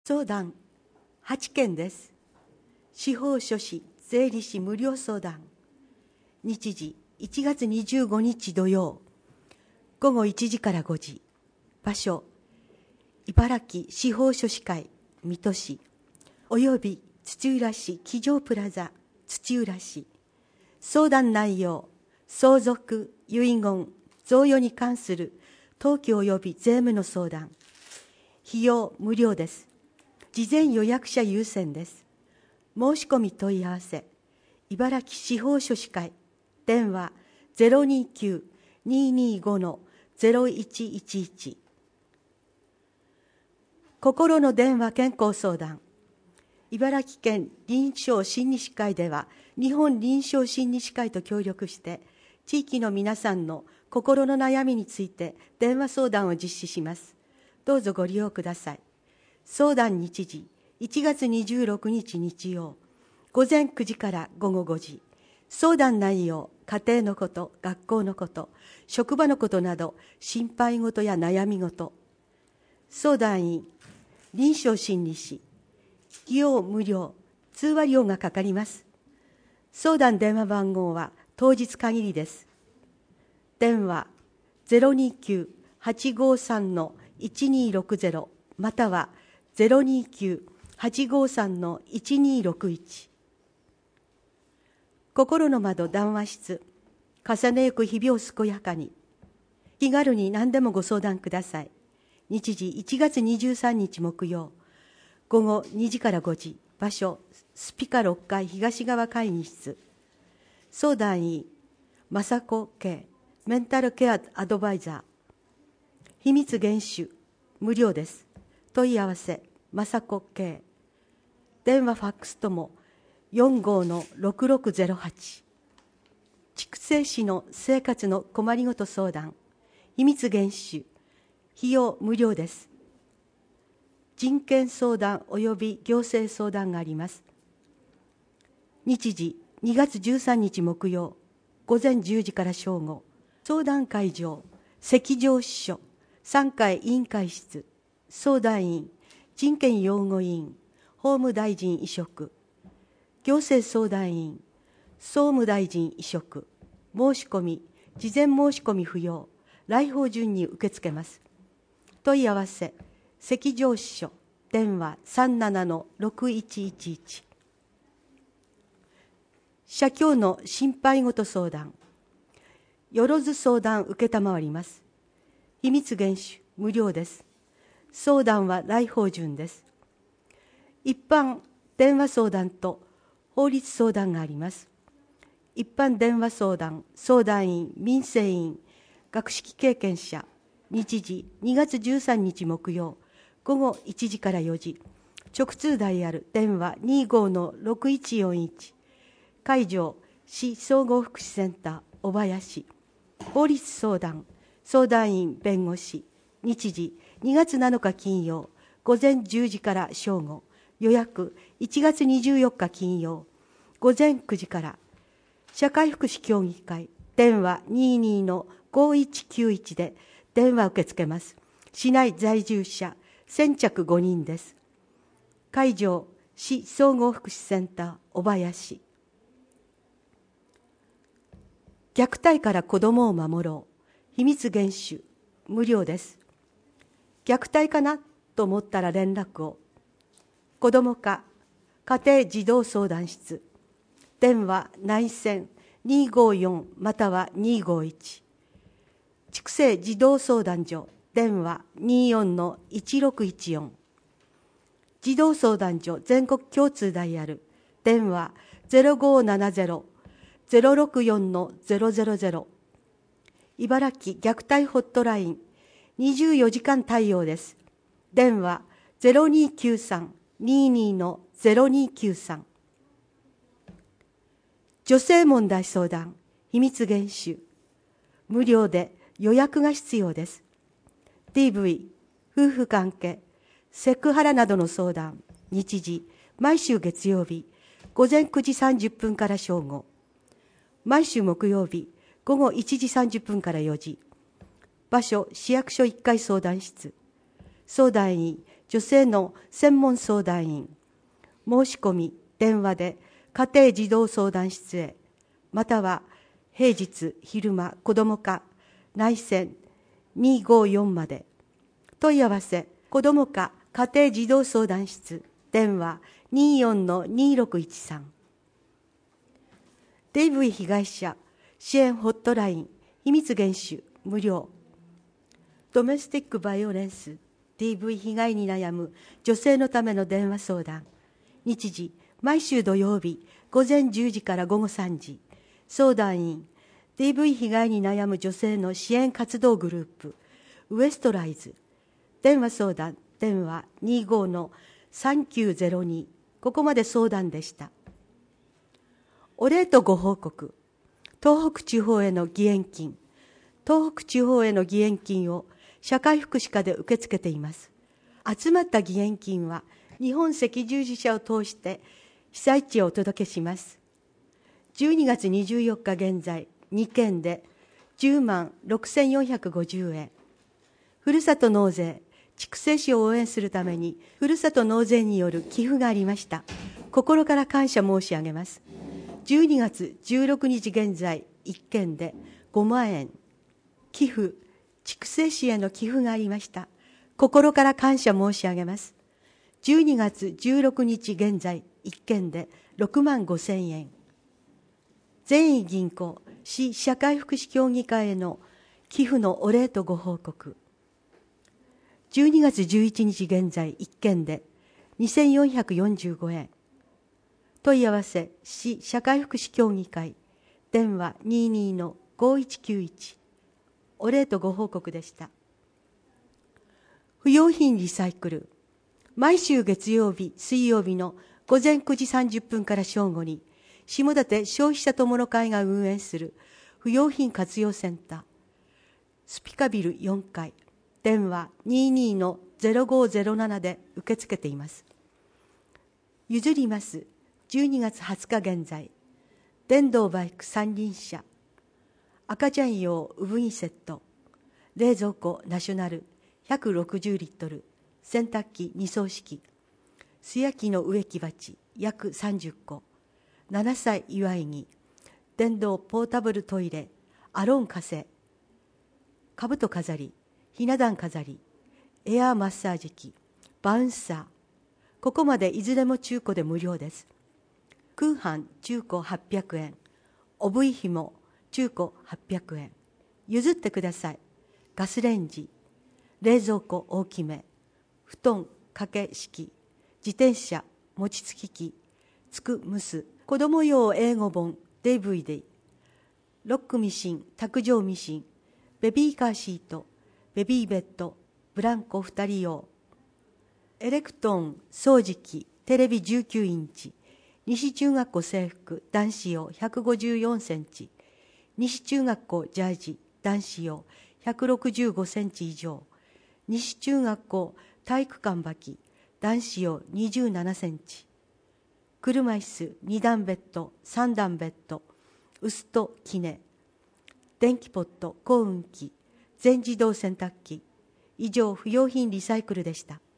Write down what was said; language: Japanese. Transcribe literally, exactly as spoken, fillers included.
相談はちけんです。司法書士税理士無料相談。日時いちがつにじゅうごにち土曜、ごごいちじからごじ。場所茨城司法書士会水戸市および土浦市机上プラザ土浦市。相談内容、相続、遺言、贈与に関する登記及び税務の相談。費用無料です。事前予約者優先です。申し込み問い合わせ、茨城司法書士会、電話 ゼロにきゅう にーにーご ゼロいちいちいち。心の電話健康相談。茨城県臨床心理士会では、日本臨床心理士会と協力して、地域の皆さんの心の悩みについて電話相談を実施します。どうぞご利用ください。相談日時、いちがつにじゅうろくにち日曜、午前くじから午後ごじ。相談内容、家庭のこと、学校のこと、職場のことなど、心配事や悩み事。相談員、臨床心理士。費用無料、通話料がかかります。相談電話番号は当日限りです。電話 ゼロにきゅう はちごさん いちにーろくゼロ またはゼロにきゅう はちごさん いちにーろくいち。心の窓談話室、重ねゆく日々を健やかに。気軽に何でもご相談ください。日時いちがつにじゅうさんにち木曜、ごごにじからごじ。場所スピカろっかい東側会議室。相談員雅子圭メンタルケアアドバイザー。秘密厳守無料です。問い合わせ雅子圭。電話ファックスともよんごーろくろくゼロはち。筑西市の生活の困りごと相談。秘密厳守費用無料です。人権相談及び行政相談があります。日時にがつじゅうさんにち木曜、午前じゅうじから正午。相談会場、関上支所、さんかい委員会室。相談員、人権擁護委員、法務大臣委嘱。行政相談員、総務大臣委嘱。申し込み、事前申し込み不要。来訪順に受け付けます。問い合わせ、関上支所、電話 さんななのろくいちいちいち。社協の心配事相談。よろず相談受けたまわります。秘密厳守無料です。相談は来訪順です。一般電話相談と法律相談があります。一般電話相談、相談員、民生委員、学識経験者。日時にがつじゅうさんにち木曜、ごごいちじからよじ。直通ダイヤル電話 にーごーのろくいちよんいち。会場市総合福祉センター小林。法律相談、相談員弁護士。日時にがつなのか金曜、午前じゅうじから正午。予約いちがつにじゅうよっか金曜、午前くじから。社会福祉協議会電話 にーにーのごいちきゅういち で電話受け付けます。市内在住者先着ごにんです。会場市総合福祉センター小林。虐待から子どもを守ろう。秘密厳守無料です。虐待かなと思ったら連絡を。子ども課家庭児童相談室。電話内線にーごーよんまたはにーごーいち。筑西児童相談所電話 にーよんのいちろくいちよん。児童相談所全国共通ダイヤル電話 ゼロごーななゼロ ゼロろくよんのゼロゼロゼロ。茨城虐待ホットラインにじゅうよじかん対応です。電話 ゼロにーきゅうさん にーにーのゼロにーきゅうさん。女性問題相談秘密厳守無料で予約が必要です。 ディーブイ 夫婦関係セクハラなどの相談。日時毎週月曜日午前くじさんじゅっぷんから正午。毎週木曜日午後いちじさんじゅっぷんからよじ。場所市役所いっかい相談室。相談員女性の専門相談員、申し込み、電話で家庭児童相談室へ、または平日昼間子ども課内線にごよんまで。問い合わせ、子ども課家庭児童相談室、電話 にじゅうよんのにろくいちさん。ディーブイ 被害者支援ホットライン、秘密厳守、無料。ドメスティックバイオレンス、ディーブイ 被害に悩む女性のための電話相談。日時、毎週土曜日、午前じゅうじから午後さんじ。相談員、ディーブイ 被害に悩む女性の支援活動グループ、ウエストライズ。電話相談、電話 にじゅうごのさんきゅうゼロに。ここまで相談でした。お礼とご報告。東北地方への義援金。東北地方への義援金を社会福祉課で受け付けています。集まった義援金は日本赤十字社を通して被災地へお届けします。じゅうにがつにじゅうよっか現在、にけんでじゅうまんろくせんよんひゃくごじゅうえん。ふるさと納税、筑西市を応援するために、ふるさと納税による寄付がありました。心から感謝申し上げます。じゅうにがつじゅうろくにち現在、いっけんでごまんえん。寄付、筑西市への寄付がありました。心から感謝申し上げます。じゅうにがつじゅうろくにち現在、いっけんでろくまんごせんえん。善意銀行、市社会福祉協議会への寄付のお礼とご報告。じゅうにがつじゅういちにち現在、いっけんでにせんよんひゃくよんじゅうごえん。問い合わせ、市社会福祉協議会、電話 にじゅうにのごいちきゅういち。お礼とご報告でした。不用品リサイクル。毎週月曜日、水曜日のごぜんくじさんじゅっぷんから正午に、下館消費者友の会が運営する不用品活用センター、スピカビルよんかい、電話 にじゅうにのゼロごゼロなな で受け付けています。譲ります。じゅうにがつはつか現在、電動バイク三輪車、赤ちゃん用ウブニセット、冷蔵庫ナショナルひゃくろくじゅうリットル、洗濯機にそう式、素焼きの植木鉢約さんじゅっこ、ななさい祝いに、電動ポータブルトイレ、アロンカセ、兜飾り、ひな壇飾り、エアーマッサージ機、バウンサー、ここまでいずれも中古で無料です。空販中古はっぴゃくえん、おぶいひも中古はっぴゃくえん、譲ってください。ガスレンジ、冷蔵庫大きめ、布団掛け式、自転車餅つき機、つく蒸す、子供用英語本 ディーブイディー、ロックミシン、卓上ミシン、ベビーカーシート、ベビーベッド、ブランコふたり用、エレクトーン掃除機、テレビじゅうきゅうインチ、西中学校制服男子用ひゃくごじゅうよんセンチ、西中学校ジャージ男子用ひゃくろくじゅうごセンチ以上、西中学校体育館履き男子用にじゅうななセンチ、車椅子にだんベッドさんだんベッド、薄ときね、電気ポット幸運機、全自動洗濯機。以上、不用品リサイクルでした。